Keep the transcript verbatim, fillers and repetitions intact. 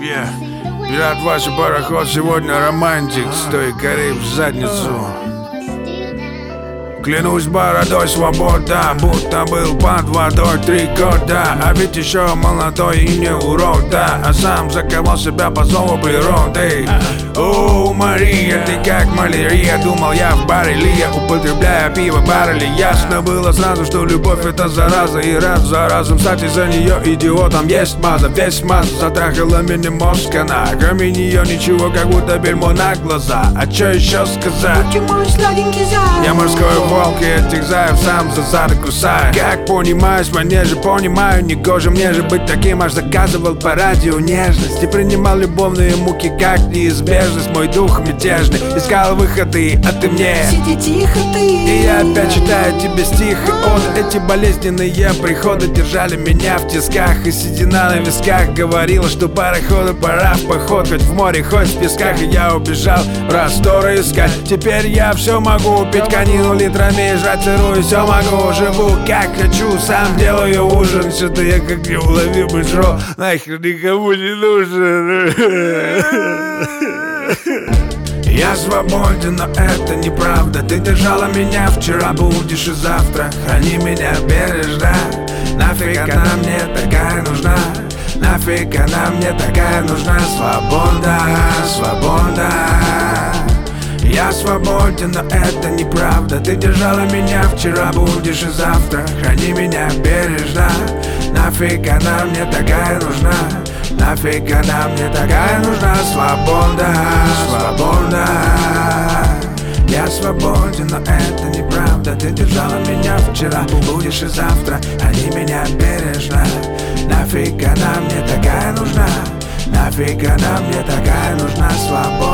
Yeah. Пират, ваш пароход сегодня романтик, стой, Кариб в задницу. Клянусь бородой, свобода, будто был под водой три года. А ведь еще молодой и не урод, да. А сам заковал себя по зову природы. О, Мария, ты как малярия. Думал я в баре Лия, употребляя пиво баррели. Ясно было сразу, что любовь это зараза. И раз за разом, кстати, за нее идиотом есть маза. Весь маза затрахала меня мозг, она. Кроме нее ничего, как будто бельмо на глаза. А что еще сказать? Я морской волк, и этих заев сам за зады кусаю. Как понимаешь, мне же понимаю, негоже мне же быть таким. Аж заказывал по радио нежность и принимал любовные муки как неизбежность. Мой дух мятежный искал выходы, а ты мне сиди тихо ты. И я опять читаю тебе стихи от. Эти болезненные приходы держали меня в тисках. И седина на висках говорила, что пароходу пора в поход. Хоть в море, хоть в песках. И я убежал просторы искать. Теперь я все могу, пить конину литрами, жрать сырую, все могу. Живу как хочу, сам делаю ужин. Что-то я как неуловимый жрал, нахер никому не нужен. Я свободен, но это неправда. Ты держала меня вчера, будешь и завтра. Храни меня бережно. Нафиг она мне такая нужна? Нафиг она мне такая нужна? Свобода, свобода. Я свободен, но это неправда. Ты держала меня вчера, будешь и завтра. Храни меня бережно. Нафиг она мне такая нужна? Нафиг она мне такая нужна? Свобода, свобода. Я свободен, но это неправда. Ты держала меня вчера, будешь и завтра. Храни меня бережно. Нафиг она мне такая нужна? Нафиг она мне такая нужна? Свобода.